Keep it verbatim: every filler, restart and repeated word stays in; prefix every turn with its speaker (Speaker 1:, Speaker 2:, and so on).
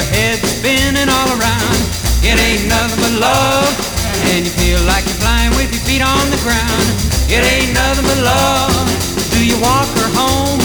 Speaker 1: your head spinning all around. It ain't nothing but love, and you feel like you're flying with your feet on the ground. It ain't nothing but love. Do you walk her home